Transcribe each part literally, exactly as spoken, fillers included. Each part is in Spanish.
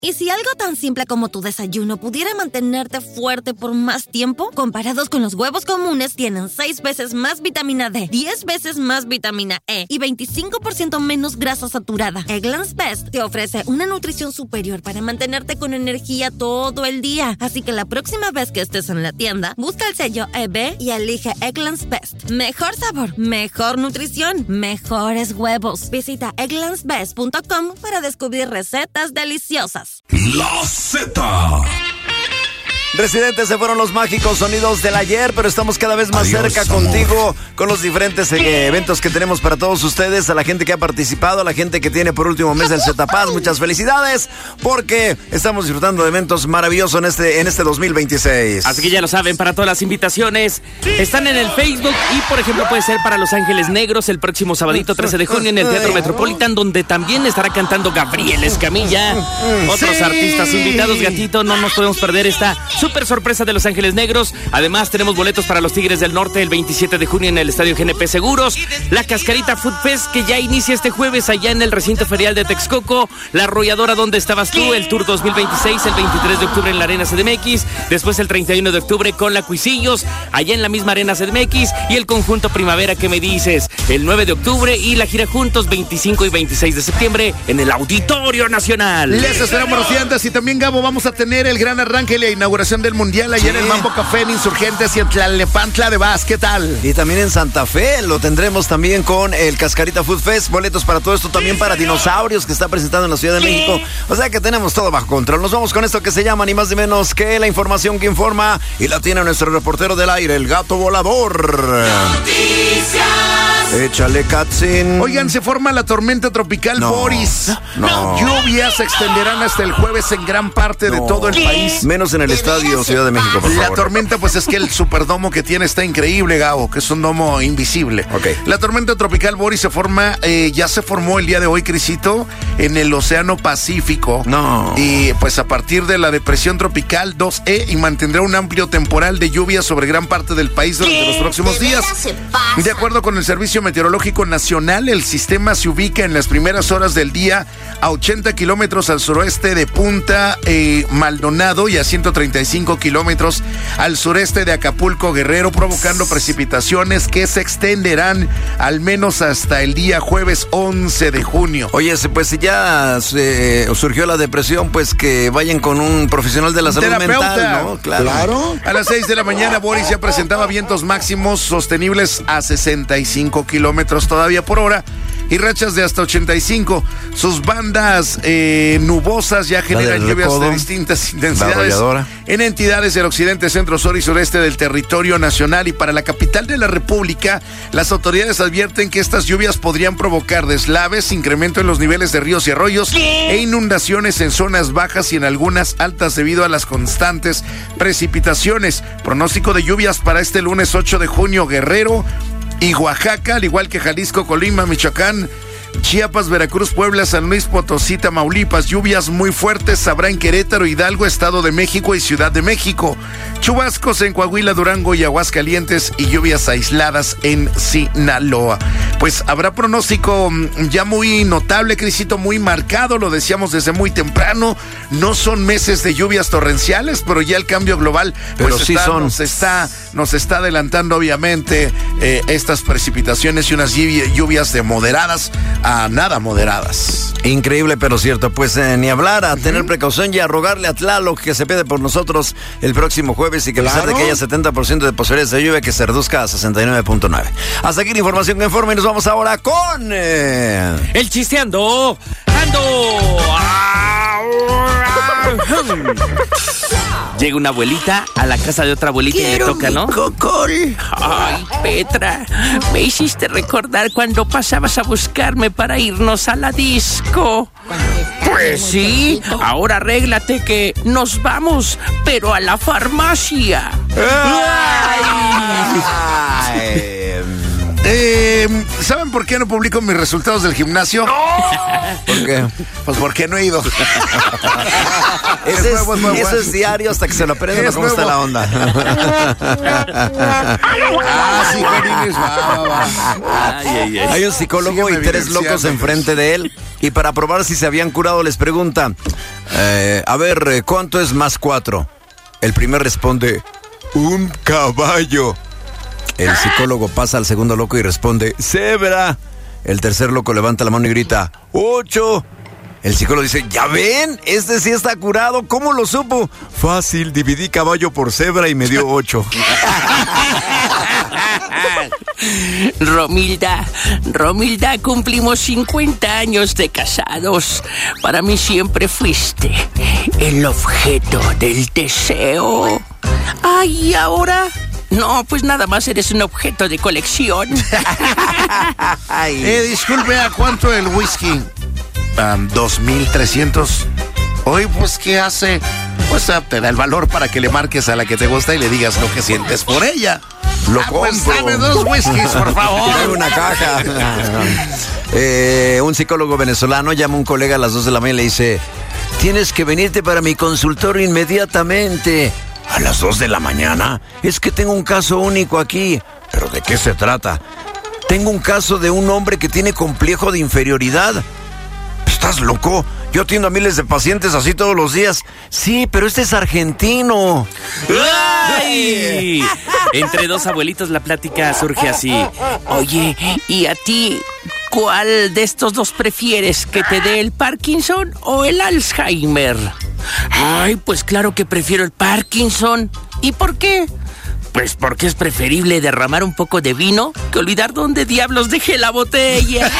¿Y si algo tan simple como tu desayuno pudiera mantenerte fuerte por más tiempo? Comparados con los huevos comunes, tienen seis veces más vitamina D, diez veces más vitamina E y veinticinco por ciento menos grasa saturada. Eggland's Best te ofrece una nutrición superior para mantenerte con energía todo el día. Así que la próxima vez que estés en la tienda, busca el sello E B y elige Eggland's Best. Mejor sabor, mejor nutrición, mejores huevos. Visita egglands best punto com para descubrir recetas deliciosas. La Z. Residentes, se fueron los mágicos sonidos del ayer, pero estamos cada vez más Adiós, cerca amor. contigo con los diferentes eh, eventos que tenemos para todos ustedes, a la gente que ha participado, a la gente que tiene por último mes el Z-Paz. Muchas felicidades, porque estamos disfrutando de eventos maravillosos en este, en este dos mil veintiséis. Así que ya lo saben, para todas las invitaciones están en el Facebook y, por ejemplo, puede ser para Los Ángeles Negros el próximo sabadito trece de junio en el Teatro Metropolitan, donde también estará cantando Gabriel Escamilla. Otros Sí. artistas invitados, gatito, no nos podemos perder esta súper sorpresa de Los Ángeles Negros. Además, tenemos boletos para los Tigres del Norte el veintisiete de junio en el Estadio G N P Seguros. La Cascarita Food Fest, que ya inicia este jueves allá en el recinto ferial de Texcoco. La Arrolladora, ¿Dónde estabas tú? El Tour dos mil veintiséis, el veintitrés de octubre en la Arena C D M X. Después el treinta y uno de octubre con la Cuisillos, allá en la misma Arena C D M X. Y el Conjunto Primavera, ¿qué me dices? El nueve de octubre y la gira juntos veinticinco y veintiséis de septiembre en el Auditorio Nacional. Les esperamos, rociantes, y también, Gabo, vamos a tener el gran arranque y la inauguración del Mundial allá Sí. en el Mambo Café en Insurgentes y en Tlalnepantla de Vaz. ¿Qué tal? Y también en Santa Fe lo tendremos también con el Cascarita Food Fest. Boletos para todo esto, también para Dinosaurios, que está presentando en la Ciudad de México. O sea que tenemos todo bajo control. Nos vamos con esto que se llama ni más ni menos que la información que informa, y la tiene nuestro reportero del aire, el Gato Volador. Échale, Katzin. Oigan, se forma la tormenta tropical No. Boris. No. Lluvias se extenderán hasta el jueves en gran parte de No. todo el país. Menos en el estadio Ciudad de México, por La favor. tormenta, pues es que el superdomo que tiene está increíble, Gabo, que es un domo invisible. Ok. La tormenta tropical Boris se forma, eh, ya se formó el día de hoy, Crisito, en el Océano Pacífico. No. Y pues a partir de la depresión tropical dos E, y mantendrá un amplio temporal de lluvia sobre gran parte del país durante los próximos días. De acuerdo con el Servicio Meteorológico Nacional, el sistema se ubica en las primeras horas del día a ochenta kilómetros al suroeste de Punta eh, Maldonado y a ciento treinta y cinco kilómetros al sureste de Acapulco, Guerrero, provocando precipitaciones que se extenderán al menos hasta el día jueves once de junio. Oye, se- pues si ya se, surgió la depresión, pues que vayan con un profesional de la salud Terapeuta. mental, ¿no? Claro. A las seis de la mañana, Boris ya presentaba vientos máximos sostenibles a sesenta y cinco kilómetros todavía por hora y rachas de hasta ochenta y cinco. Sus bandas eh, nubosas ya generan del lluvias Recodo, de distintas la intensidades Arrolladora. en entidades del occidente, centro, sur y sureste del territorio nacional. Y para la capital de la República, las autoridades advierten que estas lluvias podrían provocar deslaves, incremento en los niveles de ríos y arroyos e inundaciones en zonas bajas y en algunas altas debido a las constantes precipitaciones. Pronóstico de lluvias para este lunes ocho de junio, Guerrero y Oaxaca, al igual que Jalisco, Colima, Michoacán, Chiapas, Veracruz, Puebla, San Luis Potosí, Tamaulipas. Lluvias muy fuertes habrá en Querétaro, Hidalgo, Estado de México y Ciudad de México. Chubascos en Coahuila, Durango y Aguascalientes y lluvias aisladas en Sinaloa. Pues habrá pronóstico mm, ya muy notable, Crisito, muy marcado, lo decíamos desde muy temprano. No son meses de lluvias torrenciales, pero ya el cambio global Pero pues sí está- son. nos está nos está adelantando obviamente eh, estas precipitaciones y unas lluvi- lluvias de moderadas a nada moderadas. Increíble, pero cierto. Pues eh, ni hablar, a tener precaución y a rogarle a Tlaloc que se pide por nosotros el próximo jueves, y que a pesar de que haya setenta por ciento de posibilidades de lluvia, que se reduzca a sesenta y nueve punto nueve. Hasta aquí la información que informa, y nos vamos ahora con... eh, El chisteando, ando. Llega una abuelita a la casa de otra abuelita y le toca, ¿no? Cocol. Ay, Petra, me hiciste recordar cuando pasabas a buscarme para irnos a la disco. Pues sí, ahora arréglate que nos vamos, pero a la farmacia. ay, Eh, ¿Saben por qué no publico mis resultados del gimnasio? ¿Por qué? Pues porque no he ido. Ese es, nuevo, es nuevo. eso es diario hasta que se lo aprenden. Es ¿Cómo está nuevo. la onda? Ah, sí, Jolines, va, va, va. Ay, ay, ay. Hay un psicólogo Sígueme y tres locos evidenciando. enfrente de él. Y para probar si se habían curado les pregunta, eh, a ver, eh, ¿cuánto es más cuatro? El primer responde, un caballo. El psicólogo pasa al segundo loco y responde, cebra. El tercer loco levanta la mano y grita, ocho. El psicólogo dice, ¿ya ven? Este sí está curado. ¿Cómo lo supo? Fácil, dividí caballo por cebra y me dio ocho. Romilda, Romilda, cumplimos cincuenta años de casados. Para mí siempre fuiste el objeto del deseo. Ay, ¿y ahora? No, pues nada más eres un objeto de colección. Eh, disculpe, ¿a cuánto el whisky? Um, dos mil trescientos. Hoy, pues, ¿qué hace? Pues ah, te da el valor para que le marques a la que te gusta y le digas lo que sientes por ella. Lo Ah, pues compro. dame dos whiskies, por favor. Traigo una caja. Eh, un psicólogo venezolano llama a un colega a las dos de la mañana y le dice, tienes que venirte para mi consultorio inmediatamente. ¿A las dos de la mañana? Es que tengo un caso único aquí. ¿Pero de qué se trata? Tengo un caso de un hombre que tiene complejo de inferioridad. ¿Estás loco? Yo atiendo a miles de pacientes así todos los días. Sí, pero este es argentino. ¡Ay! Entre dos abuelitos la plática surge así. Oye, ¿y a ti cuál de estos dos prefieres? ¿Que te dé el Parkinson o el Alzheimer? Ay, pues claro que prefiero el Parkinson. ¿Y por qué? Pues porque es preferible derramar un poco de vino que olvidar dónde diablos dejé la botella.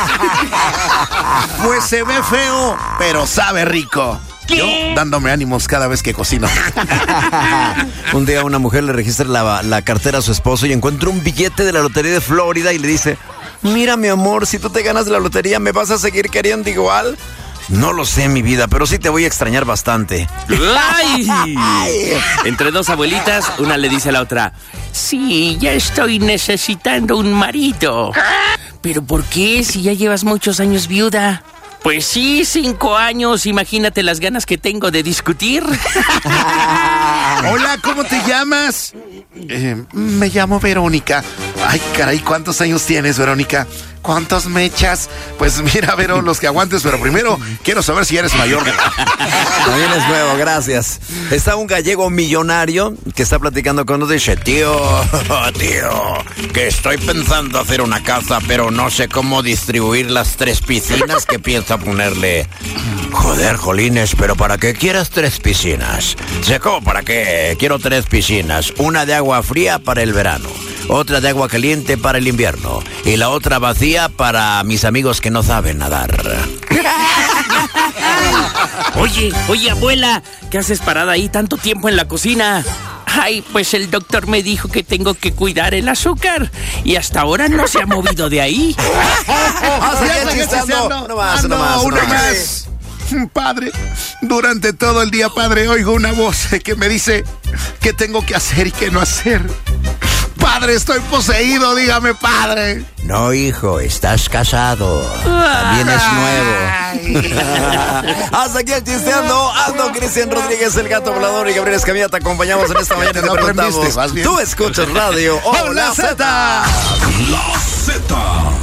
Pues se ve feo, pero sabe rico. Yo dándome ánimos cada vez que cocino. Un día una mujer le registra la, la cartera a su esposo y encuentra un billete de la lotería de Florida y le dice, mira mi amor, si tú te ganas la lotería, ¿me vas a seguir queriendo igual? No lo sé, mi vida, pero sí te voy a extrañar bastante. ¡Ay! Entre dos abuelitas, una le dice a la otra, Sí, ya estoy necesitando un marido. ¿pero por qué si ya llevas muchos años viuda? Pues sí, cinco años. Imagínate las ganas que tengo de discutir. Hola, ¿cómo te llamas? Eh, me llamo Verónica. Ay, caray, ¿cuántos años tienes, Verónica? ¿Cuántos me echas? Pues mira, Vero, los que aguantes, pero primero quiero saber si eres mayor de edad. También es nuevo, gracias. Está un gallego millonario que está platicando con uno y dice, tío, tío, que estoy pensando hacer una casa, pero no sé cómo distribuir las tres piscinas que pienso ponerle. Joder, jolines, pero ¿para qué quieras tres piscinas? Sé cómo, ¿para qué? Quiero tres piscinas, una de agua fría para el verano, otra de agua caliente para el invierno y la otra vacía para mis amigos que no saben nadar. Oye, oye, abuela, ¿qué haces parada ahí tanto tiempo en la cocina? Ay, pues el doctor me dijo que tengo que cuidar el azúcar y hasta ahora no se ha movido de ahí. Ah, Ya seguía seguí chistando. chisteando. No más, Ah, no no, más, una no más. Padre, durante todo el día, padre, oigo una voz que me dice qué tengo que hacer y qué no hacer. Padre, estoy poseído, dígame, padre. No, hijo, estás casado. También es nuevo. Hasta aquí el chisteando. Aldo, Cristian Rodríguez, el gato volador y Gabriel Escamilla te acompañamos en esta mañana y te No aprendiste, preguntamos. ¿vas bien? Tú escuchas radio. ¡Hola, Hola, Z! Z. La Z.